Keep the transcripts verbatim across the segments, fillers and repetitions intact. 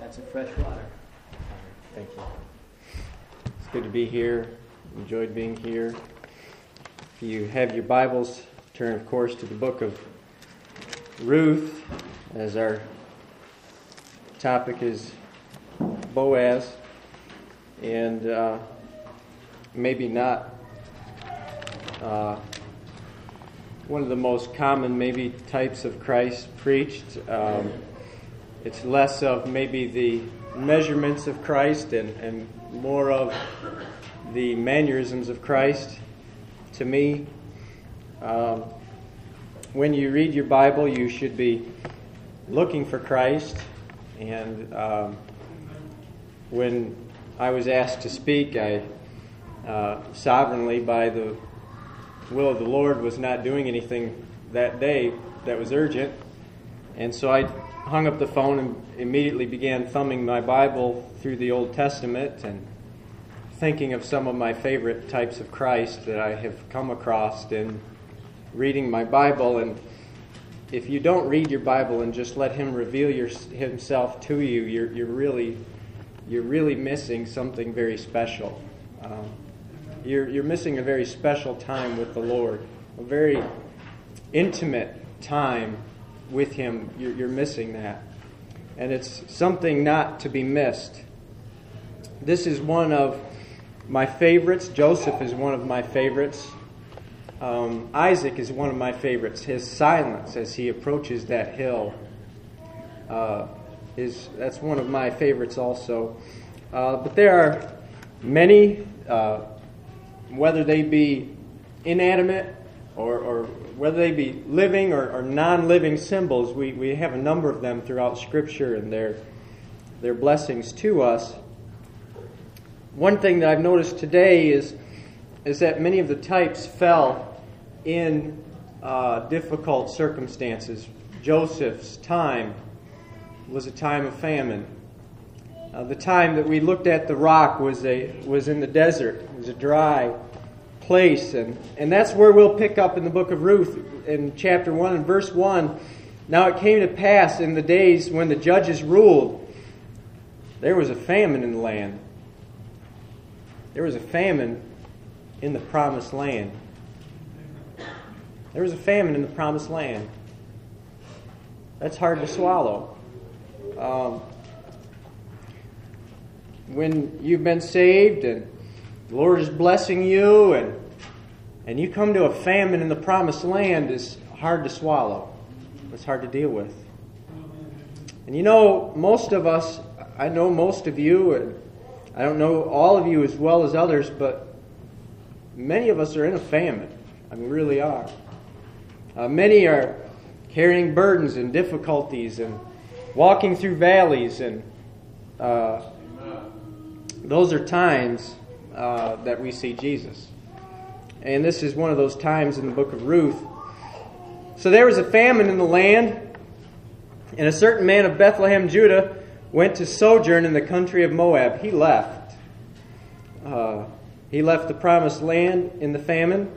That's a fresh water. Thank you. It's good to be here. Enjoyed being here. If you have your Bibles, turn, of course, to the book of Ruth, as our topic is Boaz. And uh, maybe not uh, one of the most common, maybe, types of Christ preached. Um, it's less of maybe the measurements of Christ and, and more of the mannerisms of Christ. To me, um, when you read your Bible, you should be looking for Christ. And um, when I was asked to speak, I uh, sovereignly, by the will of the Lord, was not doing anything that day that was urgent. And so I hung up the phone and immediately began thumbing my Bible through the Old Testament and thinking of some of my favorite types of Christ that I have come across in reading my Bible. And if you don't read your Bible and just let Him reveal your, Himself to you, you're, you're really you're really missing something very special. Um, you're you're missing a very special time with the Lord, a very intimate time with Him. You're, you're missing that, and it's something not to be missed. This is one of my favorites. Joseph is one of my favorites. Um, Isaac is one of my favorites. His silence as he approaches that hill uh, is that's one of my favorites also. Uh, but there are many, uh, whether they be inanimate or, or whether they be living or, or non-living symbols, we, we have a number of them throughout Scripture, and they're, they're blessings to us. One thing that I've noticed today is, is that many of the types fell in uh, difficult circumstances. Joseph's time was a time of famine. Uh, the time that we looked at the rock was a was in the desert. It was a dry place, and, and that's where we'll pick up in the book of Ruth in chapter one and verse one. Now it came to pass in the days when the judges ruled, there was a famine in the land. There was a famine in the promised land. There was a famine in the promised land. That's hard to swallow. Um, when you've been saved and the Lord is blessing you and and you come to a famine in the promised land, is hard to swallow. It's hard to deal with. And you know, most of us, I know most of you, and I don't know all of you as well as others, but many of us are in a famine. I mean, really are. Uh, many are carrying burdens and difficulties and walking through valleys, and uh, those are times uh, that we see Jesus. And this is one of those times in the book of Ruth. So there was a famine in the land, and a certain man of Bethlehem, Judah, went to sojourn in the country of Moab. He left. Uh, he left the promised land in the famine.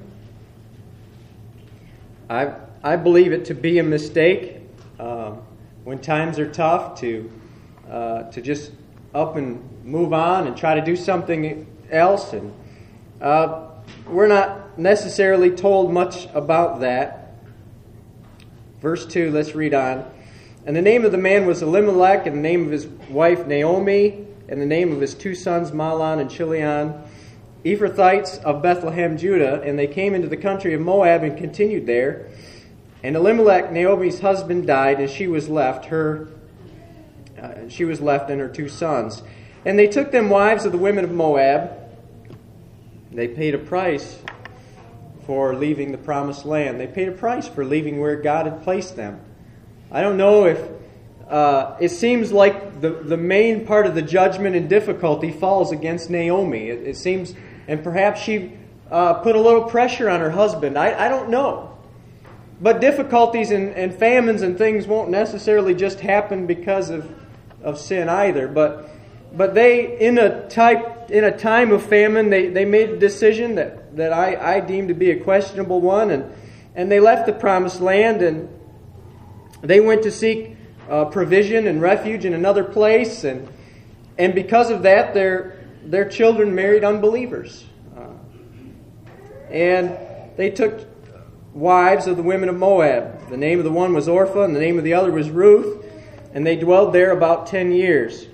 I I believe it to be a mistake uh, when times are tough to uh, to just up and move on and try to do something else. And uh, we're not necessarily told much about that. Verse two, let's read on. And the name of the man was Elimelech, and the name of his wife Naomi, and the name of his two sons Mahlon and Chilion, Ephrathites of Bethlehem, Judah. And they came into the country of Moab and continued there. And Elimelech, Naomi's husband, died, and she was left, her, uh, she was left and her two sons. And they took them wives of the women of Moab. They paid a price for leaving the promised land. They paid a price for leaving where God had placed them. I don't know if uh, it seems like the, the main part of the judgment and difficulty falls against Naomi. It, it seems, and perhaps she uh, put a little pressure on her husband. I, I don't know. But difficulties and, and famines and things won't necessarily just happen because of, of sin either. But but they, in a type in a time of famine, they, they made a decision that, that I, I deem to be a questionable one, and, and they left the promised land, and they went to seek uh, provision and refuge in another place, and and because of that, their their children married unbelievers, uh, and they took wives of the women of Moab. The name of the one was Orpah, and the name of the other was Ruth, and they dwelled there about ten years.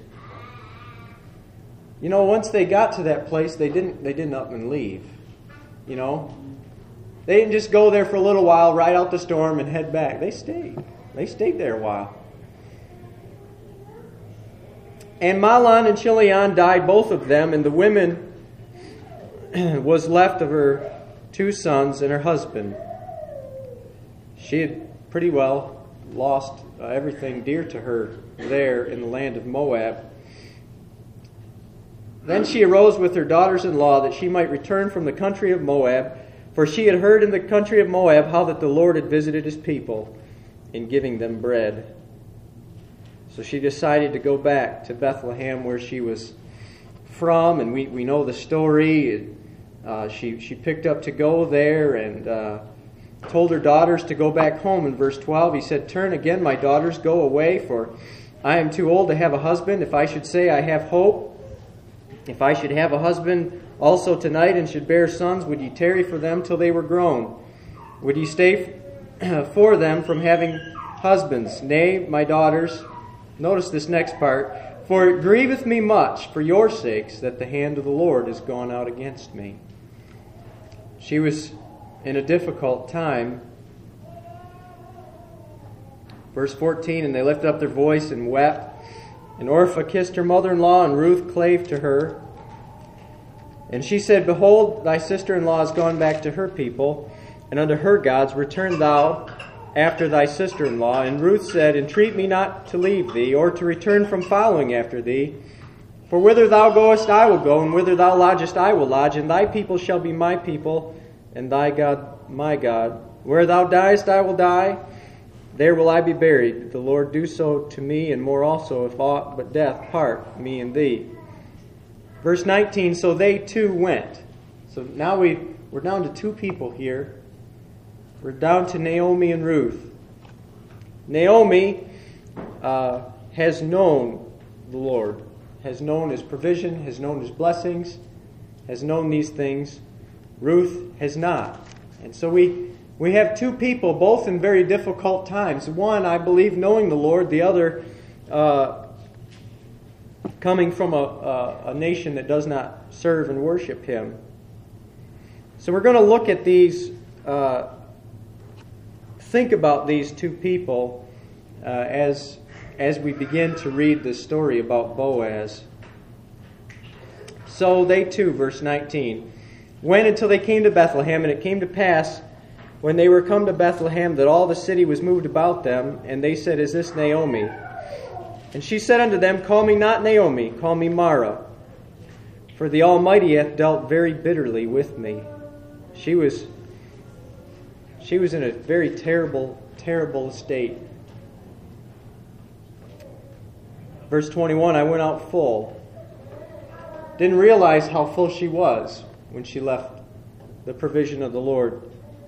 You know, once they got to that place, they didn't they didn't up and leave. You know, they didn't just go there for a little while, ride out the storm, and head back. They stayed. They stayed there a while. And Mahlon and Chilion died, both of them, and the woman was left of her two sons and her husband. She had pretty well lost uh, everything dear to her there in the land of Moab. Then she arose with her daughters-in-law that she might return from the country of Moab, for she had heard in the country of Moab how that the Lord had visited his people in giving them bread. So she decided to go back to Bethlehem, where she was from, and we, we know the story. Uh, she, she picked up to go there and uh, told her daughters to go back home. In verse twelve, he said, "Turn again, my daughters, go away, for I am too old to have a husband. If I should say I have hope, if I should have a husband also tonight and should bear sons, would ye tarry for them till they were grown? Would ye stay for them from having husbands? Nay, my daughters," notice this next part, "for it grieveth me much for your sakes that the hand of the Lord is gone out against me." She was in a difficult time. Verse fourteen, "And they lifted up their voice and wept. And Orpah kissed her mother-in-law, and Ruth clave to her. And she said, Behold, thy sister-in-law is gone back to her people, and unto her gods. Return thou after thy sister-in-law. And Ruth said, Entreat me not to leave thee, or to return from following after thee. For whither thou goest I will go, and whither thou lodgest I will lodge, and thy people shall be my people, and thy God my God. Where thou diest I will die, there will I be buried. The Lord do so to me, and more also, if aught but death part me and thee." Verse nineteen, "So they too went." So now we, we're down to two people here. We're down to Naomi and Ruth. Naomi uh, has known the Lord, has known his provision, has known his blessings, has known these things. Ruth has not. And so we... We have two people, both in very difficult times. One, I believe, knowing the Lord. The other, uh, coming from a, a, a nation that does not serve and worship Him. So we're going to look at these, uh, think about these two people uh, as, as we begin to read the story about Boaz. So they too, verse nineteen, went until they came to Bethlehem, and it came to pass, when they were come to Bethlehem, that all the city was moved about them, and they said, Is this Naomi? And she said unto them, Call me not Naomi, call me Mara, for the Almighty hath dealt very bitterly with me. She was, she was in a very terrible, terrible state. Verse twenty-one, I went out full. Didn't realize how full she was when she left the provision of the Lord.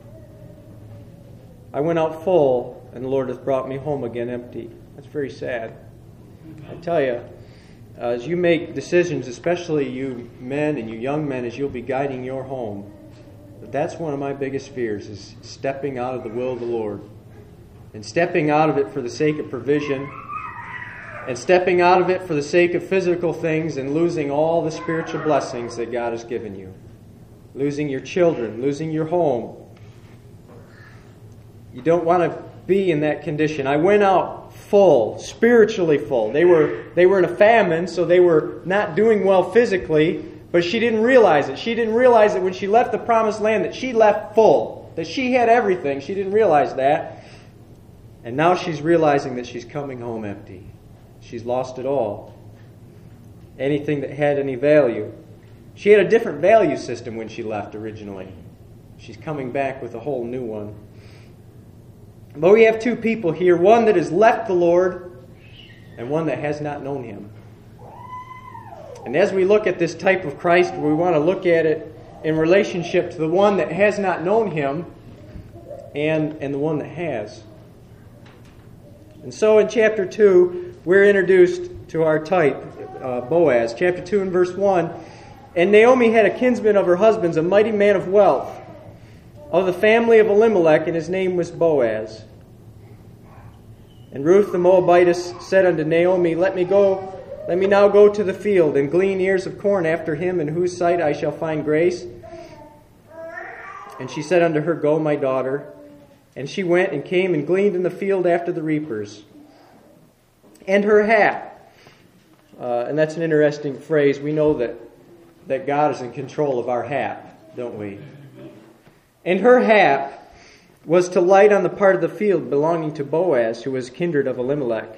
I went out full, and the Lord hath brought me home again empty. That's very sad. I tell you, uh, as you make decisions, especially you men and you young men, as you'll be guiding your home, that's one of my biggest fears, is stepping out of the will of the Lord. And stepping out of it for the sake of provision, and stepping out of it for the sake of physical things, and losing all the spiritual blessings that God has given you. Losing your children, losing your home. You don't want to be in that condition. I went out full, spiritually full. They were they were in a famine, so they were not doing well physically, but she didn't realize it. She didn't realize that when she left the promised land that she left full, that she had everything. She didn't realize that. And now she's realizing that she's coming home empty. She's lost it all. Anything that had any value. She had a different value system when she left originally. She's coming back with a whole new one. But we have two people here, one that has left the Lord and one that has not known Him. And as we look at this type of Christ, we want to look at it in relationship to the one that has not known Him and, and the one that has. And so in chapter two, we're introduced to our type, uh, Boaz. Chapter two and verse one, "And Naomi had a kinsman of her husband's, a mighty man of wealth, of the family of Elimelech, and his name was Boaz. And Ruth the Moabitess said unto Naomi, Let me go, let me now go to the field, and glean ears of corn after him, in whose sight I shall find grace. And she said unto her, Go, my daughter. And she went and came and gleaned in the field after the reapers. And her hap," uh, and that's an interesting phrase. We know that, that God is in control of our hap, don't we? "And her hap was to light on the part of the field belonging to Boaz, who was kindred of Elimelech."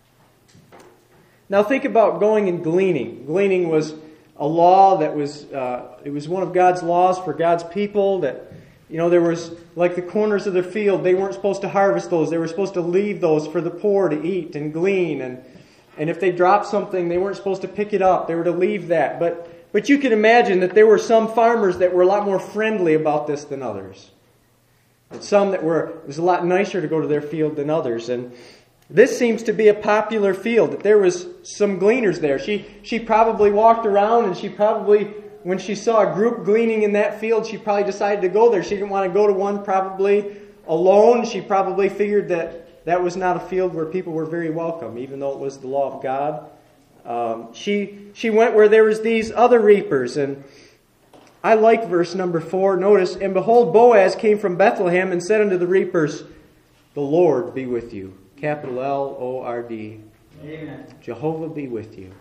Now think about going and gleaning. Gleaning was a law that was, uh, it was one of God's laws for God's people that, you know, there was, like the corners of their field, they weren't supposed to harvest those. They were supposed to leave those for the poor to eat and glean. And, and if they dropped something, they weren't supposed to pick it up. They were to leave that. But, but you can imagine that there were some farmers that were a lot more friendly about this than others. And some that were, it was a lot nicer to go to their field than others. And this seems to be a popular field, that there was some gleaners there. She, she probably walked around, and she probably, when she saw a group gleaning in that field, she probably decided to go there. She didn't want to go to one probably alone. She probably figured that that was not a field where people were very welcome, even though it was the law of God. Um, she, she went where there was these other reapers, and I like verse number four. Notice, "And behold, Boaz came from Bethlehem and said unto the reapers, The Lord be with you." Capital L O R D. Amen. Jehovah be with you.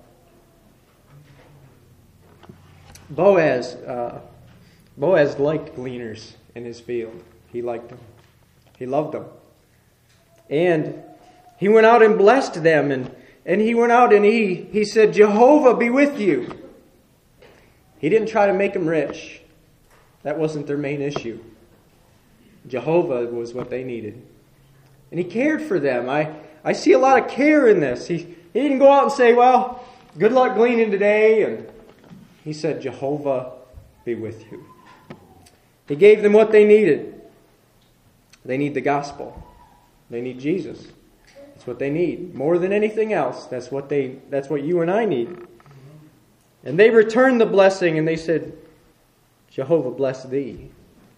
Yeah. Boaz, uh, Boaz liked gleaners in his field. He liked them. He loved them. And he went out and blessed them. And, and he went out and he, he said, Jehovah be with you. He didn't try to make them rich. That wasn't their main issue. Jehovah was what they needed. And he cared for them. I, I see a lot of care in this. He, he didn't go out and say, well, good luck gleaning today. And he said, Jehovah be with you. He gave them what they needed. They need the gospel. They need Jesus. That's what they need. More than anything else, that's what they that's what you and I need. And they returned the blessing and they said, Jehovah bless thee.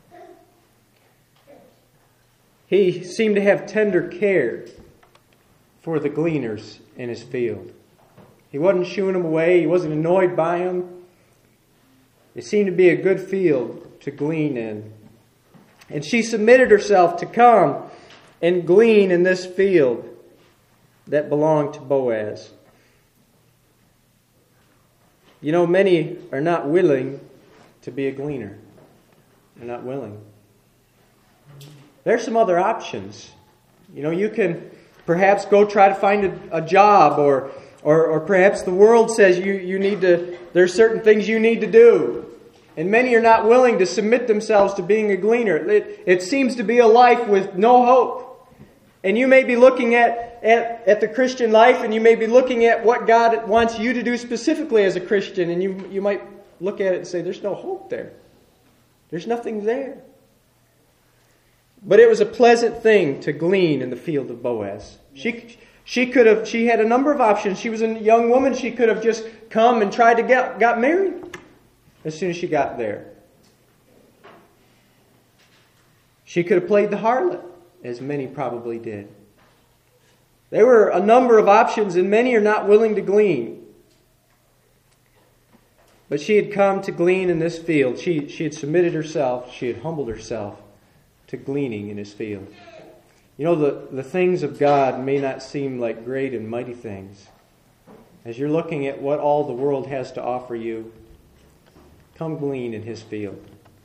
He seemed to have tender care for the gleaners in his field. He wasn't shooing them away. He wasn't annoyed by them. It seemed to be a good field to glean in. And she submitted herself to come and glean in this field that belonged to Boaz. You know, many are not willing to be a gleaner. They're not willing. There's some other options. You know, you can perhaps go try to find a, a job, or, or or perhaps the world says you, you need to, there's certain things you need to do. And many are not willing to submit themselves to being a gleaner. It, it seems to be a life with no hope. And you may be looking at, at, at the Christian life, and you may be looking at what God wants you to do specifically as a Christian, and you, you might look at it and say, there's no hope there. There's nothing there. But it was a pleasant thing to glean in the field of Boaz. She she could have she had a number of options. She was a young woman. She could have just come and tried to get got married as soon as she got there. She could have played the harlot, as many probably did. There were a number of options, and many are not willing to glean. But she had come to glean in this field. She she had submitted herself. She had humbled herself to gleaning in his field. You know, the, the things of God may not seem like great and mighty things. As you're looking at what all the world has to offer you, come glean in his field.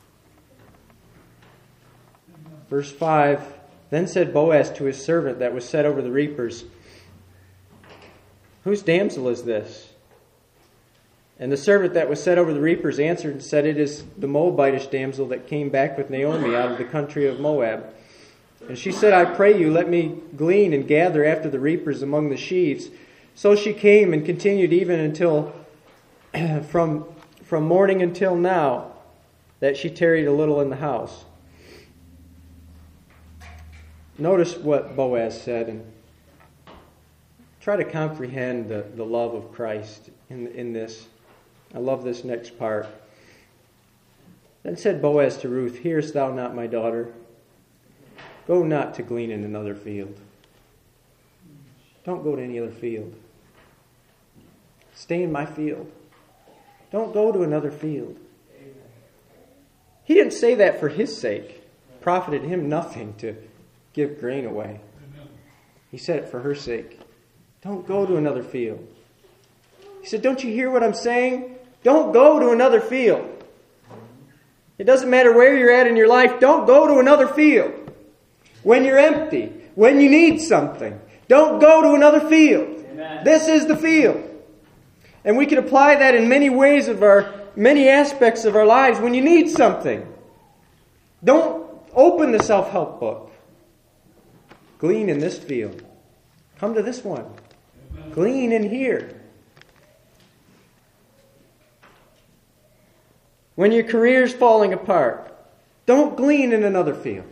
Verse five, Then said Boaz to his servant that was set over the reapers, Whose damsel is this? And the servant that was set over the reapers answered and said, It is the Moabitish damsel that came back with Naomi out of the country of Moab. And she said, I pray you, let me glean and gather after the reapers among the sheaves. So she came and continued even until, from, from morning until now, that she tarried a little in the house. Notice what Boaz said in try to comprehend the, the love of Christ in, in this. I love this next part. Then said Boaz to Ruth, Hearest thou not, my daughter? Go not to glean in another field. Don't go to any other field. Stay in my field. Don't go to another field. He didn't say that for his sake. It profited him nothing to give grain away. He said it for her sake. Don't go to another field. He said, don't you hear what I'm saying? Don't go to another field. It doesn't matter where you're at in your life. Don't go to another field. When you're empty, when you need something, don't go to another field. Amen. This is the field. And we can apply that in many ways of our, many aspects of our lives. When you need something, don't open the self-help book. Glean in this field. Come to this one. Amen. Glean in here. When your career's falling apart, don't glean in another field.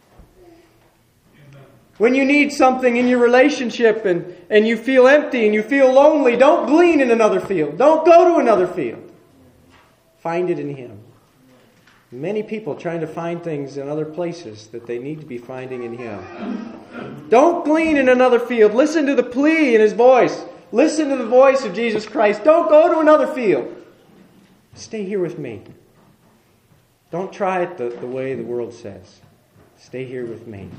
Amen. When you need something in your relationship and, and you feel empty and you feel lonely, don't glean in another field. Don't go to another field. Find it in Him. Many people trying to find things in other places that they need to be finding in Him. Don't glean in another field. Listen to the plea in His voice. Listen to the voice of Jesus Christ. Don't go to another field. Stay here with me. Don't try it the, the way the world says. Stay here with me.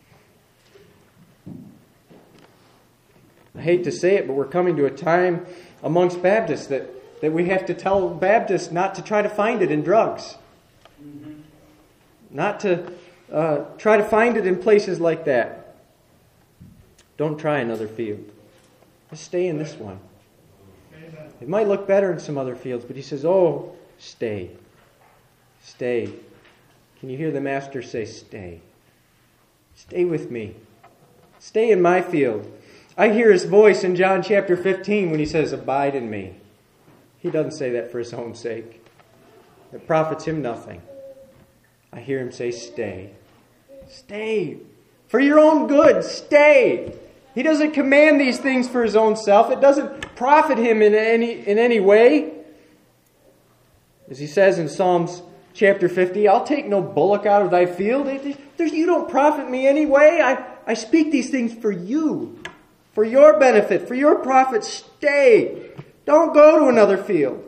I hate to say it, but we're coming to a time amongst Baptists that, that we have to tell Baptists not to try to find it in drugs. Mm-hmm. Not to uh, try to find it in places like that. Don't try another field. Just stay in this one. It might look better in some other fields, but he says, oh, stay. Stay. Can you hear the Master say, stay? Stay with me. Stay in my field. I hear his voice in John chapter fifteen when he says, abide in me. He doesn't say that for his own sake. It profits him nothing. I hear him say, stay. Stay. For your own good, stay. He doesn't command these things for his own self. It doesn't profit him in any in any way. As he says in Psalms chapter fifty, I'll take no bullock out of thy field. There's, you don't profit me anyway. I, I speak these things for you, for your benefit, for your profit. Stay. Don't go to another field.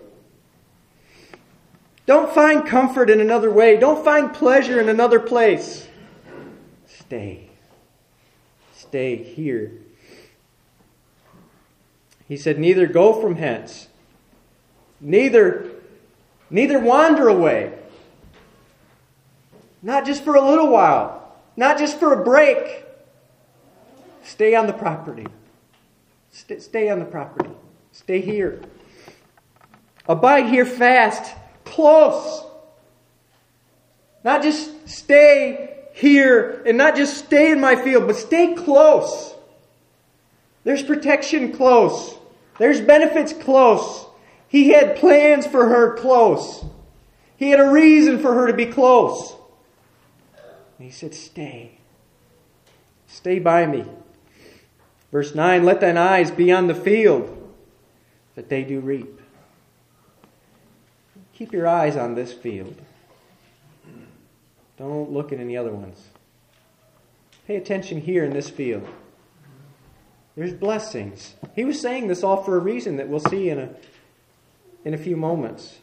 Don't find comfort in another way. Don't find pleasure in another place. Stay. Stay here. He said, neither go from hence, neither, neither wander away. Not just for a little while, not just for a break. Stay on the property. St- stay on the property. Stay here. Abide here fast, close. Not just stay here, and not just stay in my field, but stay close. There's protection close. There's benefits close. He had plans for her close. He had a reason for her to be close. And he said, stay. Stay by me. Verse nine, let thine eyes be on the field, that they do reap. Keep your eyes on this field. Don't look at any other ones. Pay attention here in this field. There's blessings. He was saying this all for a reason that we'll see in a, in a few moments.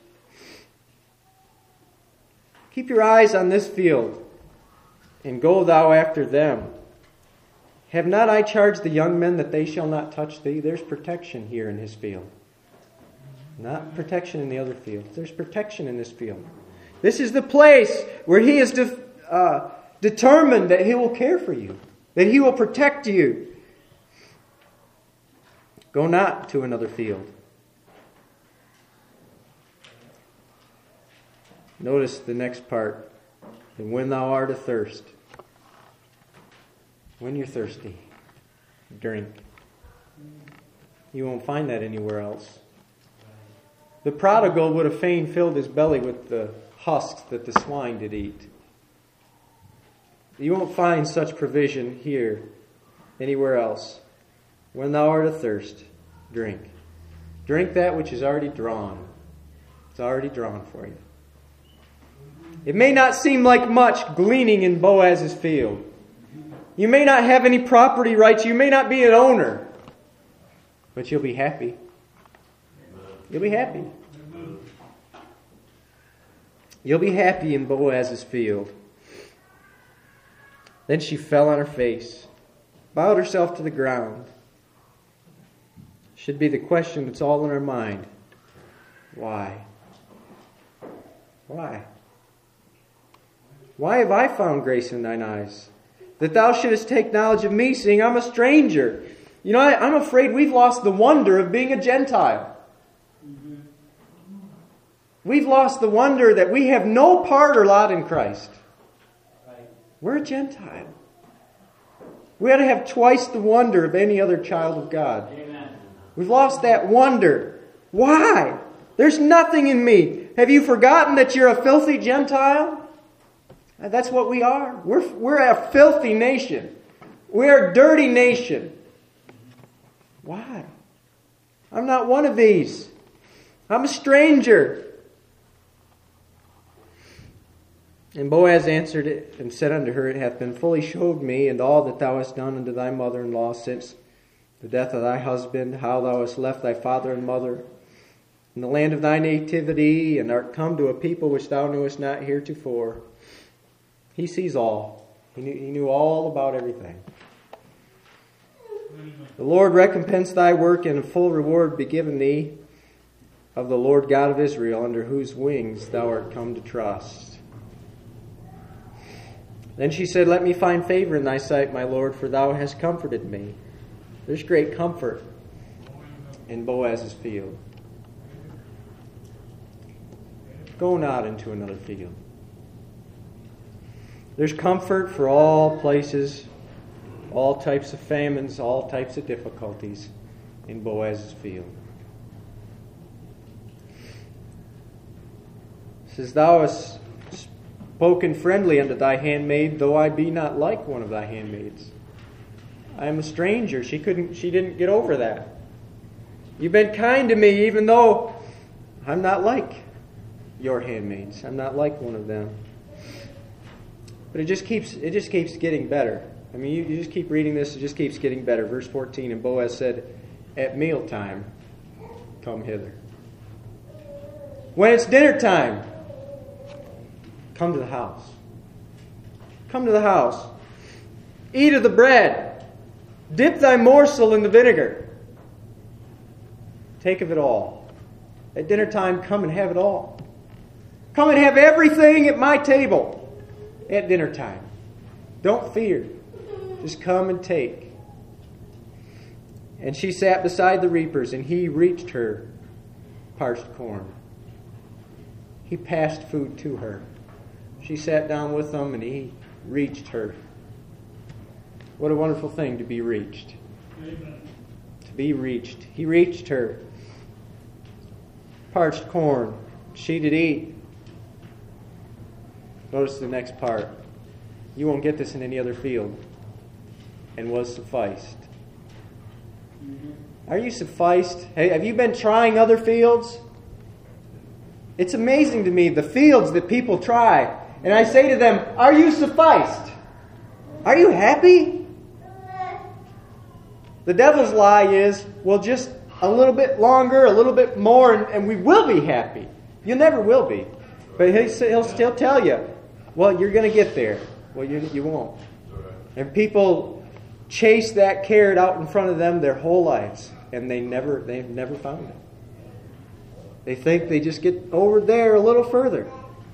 Keep your eyes on this field, and go thou after them. Have not I charged the young men that they shall not touch thee? There's protection here in his field. Not protection in the other fields. There's protection in this field. This is the place where he is de- uh, determined that he will care for you, that he will protect you. Go not to another field. Notice the next part. And when thou art athirst, when you're thirsty, drink. You won't find that anywhere else. The prodigal would have fain filled his belly with the husks that the swine did eat. You won't find such provision here anywhere else. When thou art athirst, drink. Drink that which is already drawn. It's already drawn for you. It may not seem like much gleaning in Boaz's field. You may not have any property rights. You may not be an owner. But you'll be happy. You'll be happy. You'll be happy in Boaz's field. Then she fell on her face, bowed herself to the ground. Should be the question that's all in our mind. Why? Why? Why have I found grace in thine eyes, that thou shouldest take knowledge of me, seeing I'm a stranger? You know, I, I'm afraid we've lost the wonder of being a Gentile. We've lost the wonder that we have no part or lot in Christ. We're a Gentile. We ought to have twice the wonder of any other child of God. Amen. We've lost that wonder. Why? There's nothing in me. Have you forgotten that you're a filthy Gentile? That's what we are. We're, we're a filthy nation. We're a dirty nation. Why? I'm not one of these. I'm a stranger. And Boaz answered it and said unto her, It hath been fully showed me, and all that thou hast done unto thy mother-in-law since the death of thy husband, how thou hast left thy father and mother in the land of thy nativity, and art come to a people which thou knewest not heretofore. He sees all. He knew, he knew all about everything. The Lord recompense thy work, and a full reward be given thee of the Lord God of Israel, under whose wings thou art come to trust. Then she said, Let me find favor in thy sight, my Lord, for thou hast comforted me. There's great comfort in Boaz's field. Go not into another field. There's comfort for all places, all types of famines, all types of difficulties in Boaz's field. It says, Thou hast spoken friendly unto thy handmaid, though I be not like one of thy handmaids. I am a stranger. She couldn't. She didn't get over that. You've been kind to me, even though I'm not like your handmaids. I'm not like one of them. But it just keeps. It just keeps getting better. I mean, you, you just keep reading this. It just keeps getting better. Verse fourteen. And Boaz said, At mealtime, come hither. When it's dinner time, come to the house. Come to the house. Eat of the bread. Dip thy morsel in the vinegar. Take of it all. At dinner time, come and have it all. Come and have everything at my table at dinner time. Don't fear. Just come and take. And she sat beside the reapers, and he reached her parched corn. He passed food to her. She sat down with them, and he reached her. What a wonderful thing to be reached. Amen. To be reached. He reached her. Parched corn. She did eat. Notice the next part. You won't get this in any other field. And was sufficed. Mm-hmm. Are you sufficed? Hey, have you been trying other fields? It's amazing to me the fields that people try. And I say to them, are you sufficed? Are you happy? The devil's lie is, well, just a little bit longer, a little bit more, and, and we will be happy. You never will be. But he'll, he'll still tell you, well, you're going to get there. Well, you, you won't. And people chase that carrot out in front of them their whole lives, and they never, they've never found it. They think they just get over there a little further.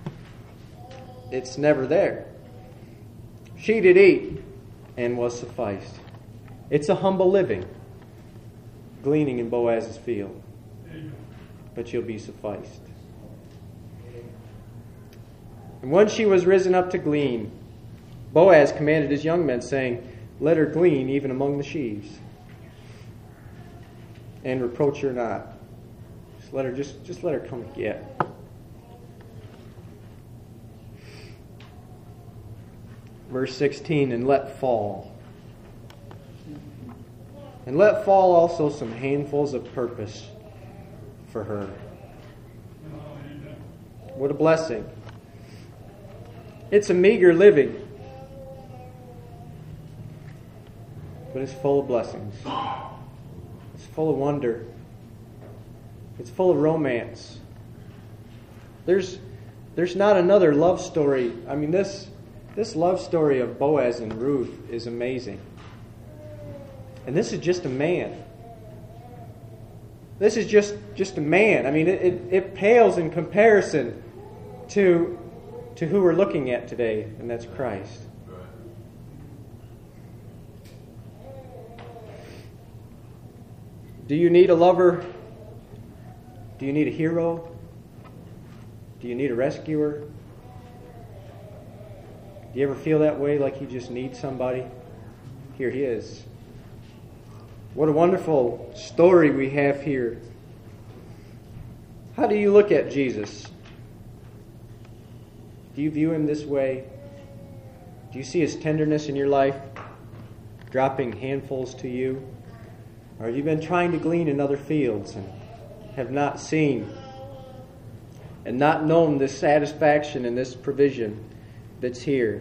It's never there. She did eat and was sufficed. It's a humble living, gleaning in Boaz's field. But you'll be sufficed. And when she was risen up to glean, Boaz commanded his young men, saying, Let her glean even among the sheaves, and reproach her not. Just let her, just, just let her come and get. Verse sixteen, and let fall. And let fall also some handfuls of purpose for her. What a blessing. It's a meager living, but it's full of blessings. It's full of wonder. It's full of romance. There's there's not another love story. I mean, this this love story of Boaz and Ruth is amazing. And this is just a man. This is just, just a man. I mean, it, it, it pales in comparison to, to who we're looking at today, and that's Christ. Do you need a lover? Do you need a hero? Do you need a rescuer? Do you ever feel that way, like you just need somebody? Here he is. What a wonderful story we have here. How do you look at Jesus? Do you view him this way? Do you see his tenderness in your life, dropping handfuls to you? Or have you been trying to glean in other fields and have not seen and not known this satisfaction and this provision that's here?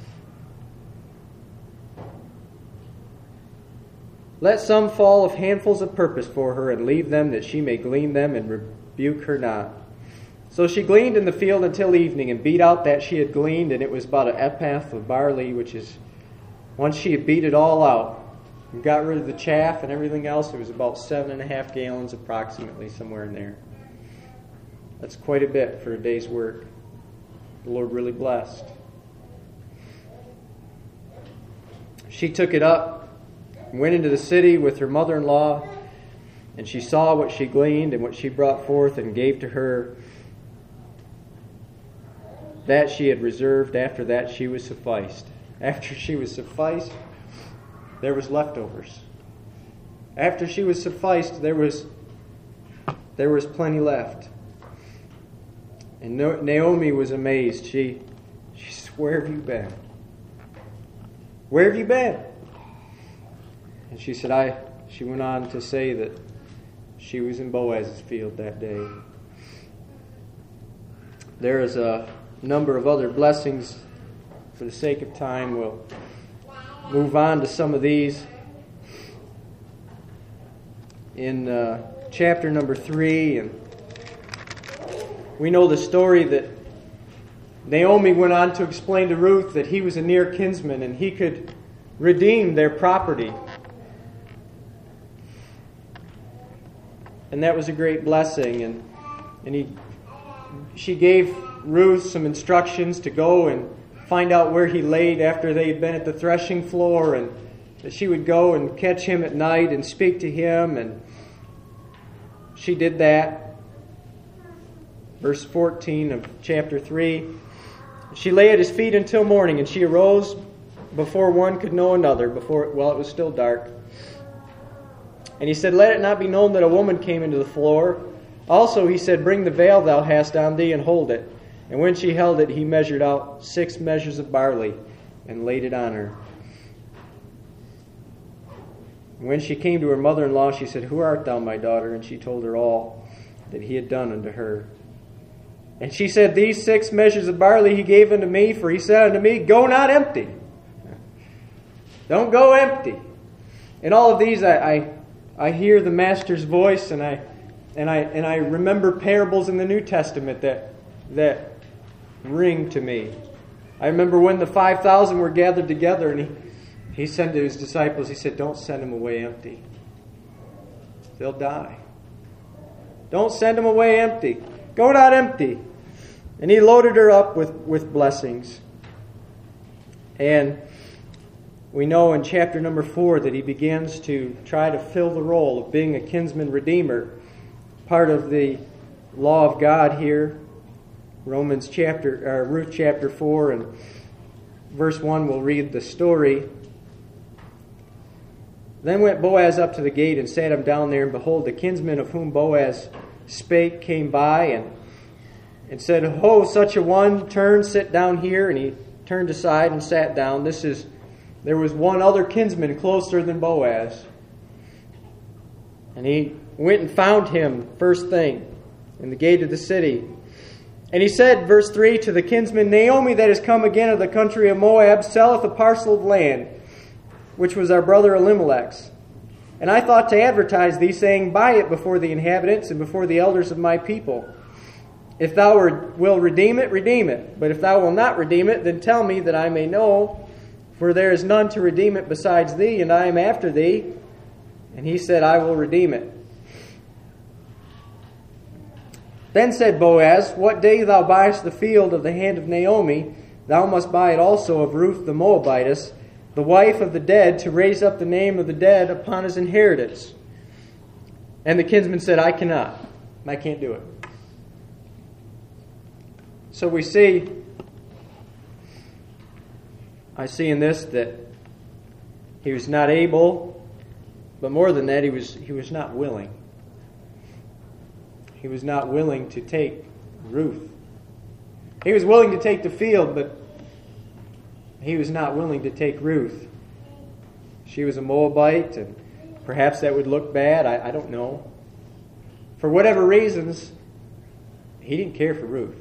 Let some fall of handfuls of purpose for her, and leave them that she may glean them, and rebuke her not. So she gleaned in the field until evening, and beat out that she had gleaned, and it was about an ephah of barley, which is, once she had beat it all out, and got rid of the chaff and everything else, it was about seven and a half gallons approximately, somewhere in there. That's quite a bit for a day's work. The Lord really blessed. She took it up, went into the city with her mother-in-law, and she saw what she gleaned and what she brought forth, and gave to her that she had reserved. After that she was sufficed. After she was sufficed, there was leftovers. After she was sufficed, there was there was plenty left. And Naomi was amazed. She, she said, "Where have you been? Where have you been?" And she said, I, she went on to say that she was in Boaz's field that day. There is a number of other blessings. For the sake of time, we'll move on to some of these. In uh, chapter number three, and we know the story that Naomi went on to explain to Ruth that he was a near kinsman and he could redeem their property. And that was a great blessing. And and he, she gave Ruth some instructions to go and find out where he laid after they had been at the threshing floor, and that she would go and catch him at night and speak to him. And she did that. Verse fourteen of chapter three. She lay at his feet until morning, and she arose before one could know another, before while it was still dark. And he said, "Let it not be known that a woman came into the floor." Also he said, "Bring the veil thou hast on thee, and hold it." And when she held it, he measured out six measures of barley, and laid it on her. And when she came to her mother-in-law, she said, "Who art thou, my daughter?" And she told her all that he had done unto her. And she said, "These six measures of barley he gave unto me, for he said unto me, Go not empty." Don't go empty. In all of these, I, I I hear the Master's voice, and I and I and I remember parables in the New Testament that that ring to me. I remember when the five thousand were gathered together, and he he said to his disciples, he said, "Don't send them away empty. They'll die. Don't send them away empty. Go not empty." And he loaded her up with, with blessings. And we know in chapter number four that he begins to try to fill the role of being a kinsman redeemer. Part of the law of God here. Romans chapter, or Ruth chapter four and verse one, we'll read the story. Then went Boaz up to the gate and sat him down there, and behold, the kinsman of whom Boaz spake came by and and said, "Ho, such a one, turn, sit down here." And he turned aside and sat down. This is, there was one other kinsman closer than Boaz. And he went and found him first thing in the gate of the city. And he said, verse three, to the kinsman, Naomi that is come again of the country of Moab selleth a parcel of land, which was our brother Elimelech's. And I thought to advertise thee, saying, buy it before the inhabitants and before the elders of my people. If thou will redeem it, redeem it. But if thou wilt not redeem it, then tell me that I may know, for there is none to redeem it besides thee, and I am after thee. And he said, I will redeem it. Then said Boaz, what day thou buyest the field of the hand of Naomi, thou must buy it also of Ruth the Moabitess, the wife of the dead, to raise up the name of the dead upon his inheritance. And the kinsman said, I cannot. I can't do it. So we see, I see in this that he was not able, but more than that, he was he was not willing. He was not willing to take Ruth. He was willing to take the field, but he was not willing to take Ruth. She was a Moabite, and perhaps that would look bad. I, I don't know. For whatever reasons, he didn't care for Ruth.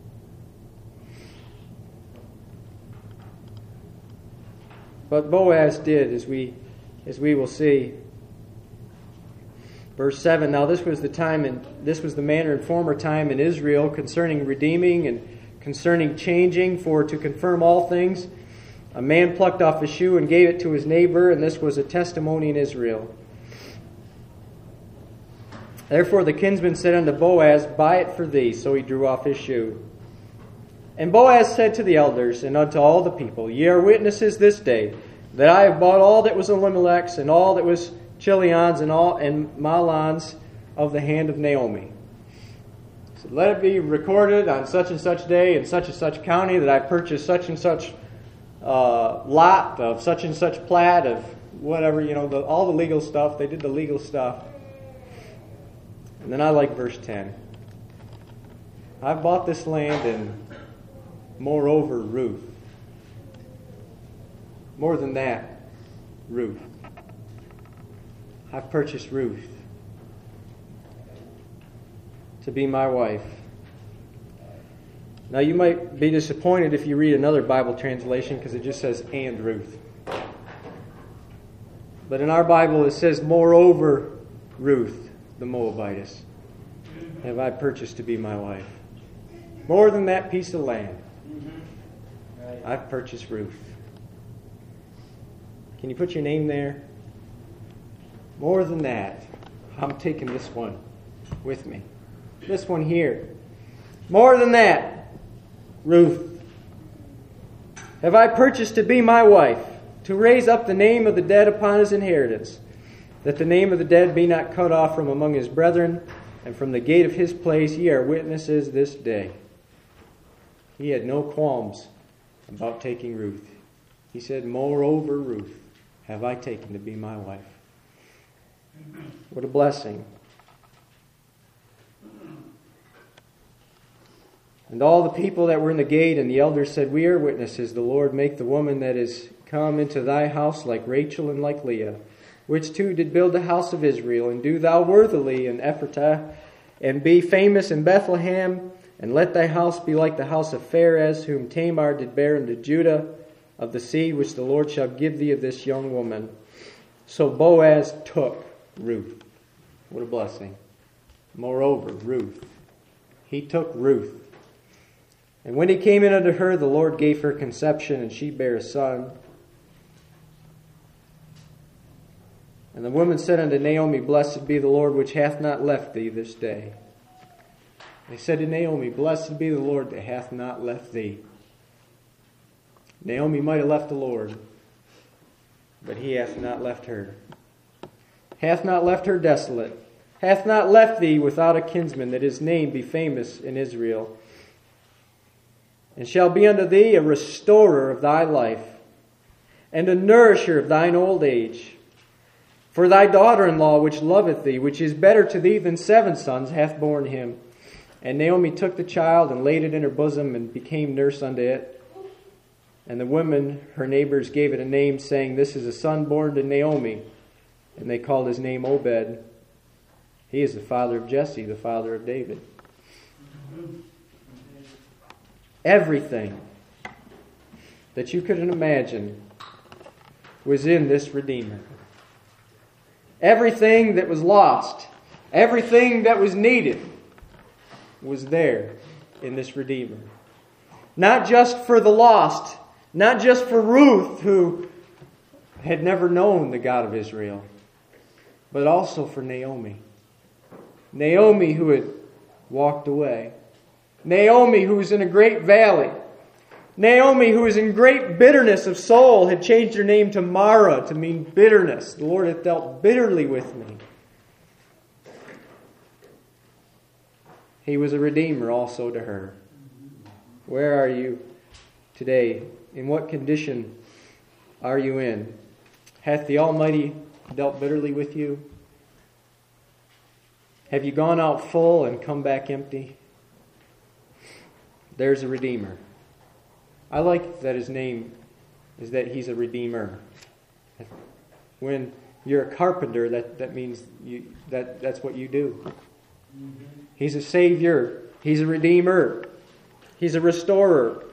But Boaz did, as we as we will see. Verse seven, now this was the time and this was the manner in former time in Israel concerning redeeming and concerning changing, for to confirm all things, a man plucked off his shoe and gave it to his neighbor, and this was a testimony in Israel. Therefore the kinsman said unto Boaz, buy it for thee. So he drew off his shoe. And Boaz said to the elders and unto all the people, ye are witnesses this day that I have bought all that was Elimelech's and all that was Chilion's and all and Mahlon's of the hand of Naomi. So let it be recorded on such and such day in such and such county that I purchased such and such uh, lot of such and such plat of whatever, you know, the, all the legal stuff. They did the legal stuff. And then I like verse ten. I've bought this land, and moreover, Ruth. More than that, Ruth. I've purchased Ruth to be my wife. Now you might be disappointed if you read another Bible translation because it just says, and Ruth. But in our Bible it says, moreover, Ruth, the Moabitess, have I purchased to be my wife. More than that piece of land, I've purchased Ruth. Can you put your name there? More than that, I'm taking this one with me. This one here. More than that, Ruth, have I purchased to be my wife, to raise up the name of the dead upon his inheritance, that the name of the dead be not cut off from among his brethren, and from the gate of his place ye are witnesses this day. He had no qualms about taking Ruth. He said, moreover, Ruth, have I taken to be my wife. What a blessing. And all the people that were in the gate and the elders said, we are witnesses. The Lord make the woman that is come into thy house like Rachel and like Leah, which two did build the house of Israel, and do thou worthily in Ephratah, and be famous in Bethlehem, and let thy house be like the house of Pharez, whom Tamar did bear unto Judah, of the seed which the Lord shall give thee of this young woman. So Boaz took Ruth. What a blessing. Moreover, Ruth. He took Ruth. And when he came in unto her, the Lord gave her conception, and she bare a son. And the woman said unto Naomi, blessed be the Lord, which hath not left thee this day. They said to Naomi, blessed be the Lord that hath not left thee. Naomi might have left the Lord, but he hath not left her. Hath not left her desolate. Hath not left thee without a kinsman, that his name be famous in Israel. And shall be unto thee a restorer of thy life, and a nourisher of thine old age. For thy daughter-in-law, which loveth thee, which is better to thee than seven sons, hath borne him. And Naomi took the child, and laid it in her bosom, and became nurse unto it. And the women, her neighbors, gave it a name, saying, this is a son born to Naomi. And they called his name Obed. He is the father of Jesse, the father of David. Everything that you could imagine was in this Redeemer. Everything that was lost, everything that was needed was there in this Redeemer. Not just for the lost, not just for Ruth, who had never known the God of Israel, but also for Naomi. Naomi, who had walked away. Naomi, who was in a great valley. Naomi, who was in great bitterness of soul, had changed her name to Mara to mean bitterness. The Lord hath dealt bitterly with me. He was a redeemer also to her. Where are you today? In what condition are you in? Hath the Almighty dealt bitterly with you? Have you gone out full and come back empty? There's a Redeemer. I like that his name is that he's a Redeemer. When you're a carpenter, that, that means you, that, that's what you do. He's a Savior. He's a Redeemer. He's a Restorer.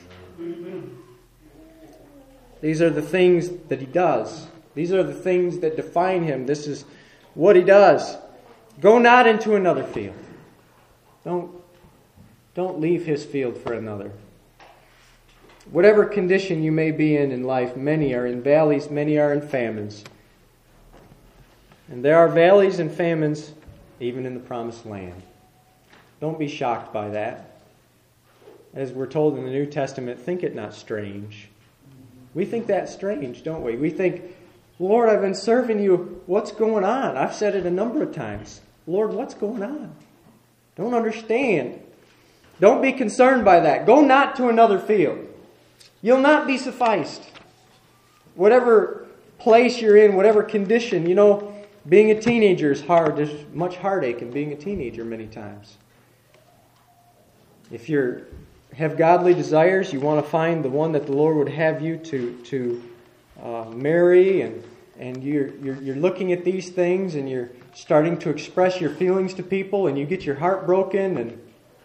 These are the things that he does. These are the things that define him. This is what he does. Go not into another field. Don't, don't leave his field for another. Whatever condition you may be in in life, many are in valleys, many are in famines. And there are valleys and famines even in the promised land. Don't be shocked by that. As we're told in the New Testament, think it not strange. We think that's strange, don't we? We think, Lord, I've been serving you. What's going on? I've said it a number of times. Lord, what's going on? Don't understand. Don't be concerned by that. Go not to another field. You'll not be sufficed. Whatever place you're in, whatever condition, you know, being a teenager is hard. There's much heartache in being a teenager many times. If you have godly desires, you want to find the one that the Lord would have you to to uh, marry, and and you're, you're you're looking at these things, and you're starting to express your feelings to people, and you get your heart broken, and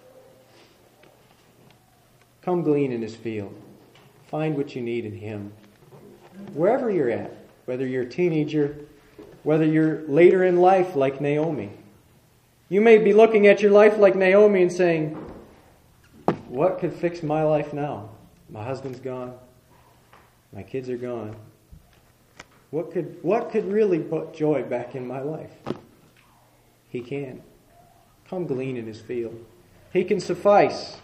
come glean in his field. Find what you need in him. Wherever you're at, whether you're a teenager, whether you're later in life like Naomi. You may be looking at your life like Naomi and saying, what could fix my life now? My husband's gone. My kids are gone. What could what could really put joy back in my life? He can. Come glean in his field. He can suffice.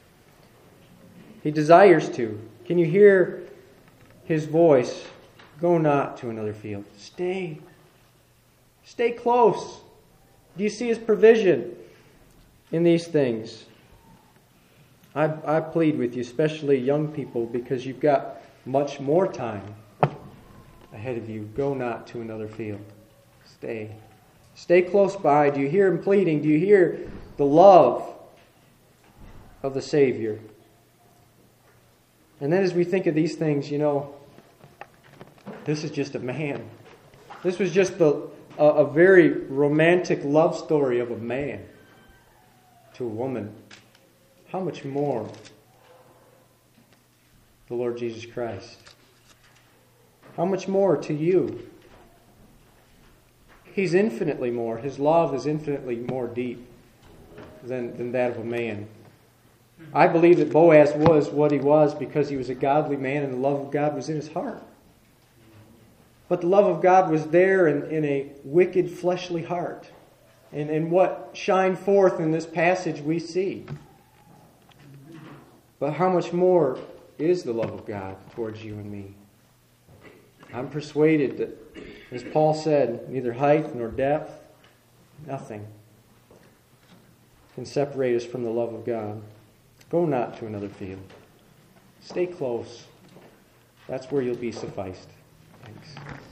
He desires to. Can you hear his voice? Go not to another field. Stay. Stay close. Do you see his provision in these things? I, I plead with you, especially young people, because you've got much more time ahead of you. Go not to another field. Stay. Stay close by. Do you hear him pleading? Do you hear the love of the Savior? And then as we think of these things, you know, this is just a man. This was just the, a, a very romantic love story of a man to a woman. How much more the Lord Jesus Christ? How much more to you? He's infinitely more. His love is infinitely more deep than, than that of a man. I believe that Boaz was what he was because he was a godly man and the love of God was in his heart. But the love of God was there in, in a wicked fleshly heart. And, and what shined forth in this passage we see. But how much more is the love of God towards you and me? I'm persuaded that, as Paul said, neither height nor depth, nothing can separate us from the love of God. Go not to another field. Stay close. That's where you'll be sufficed. Thanks.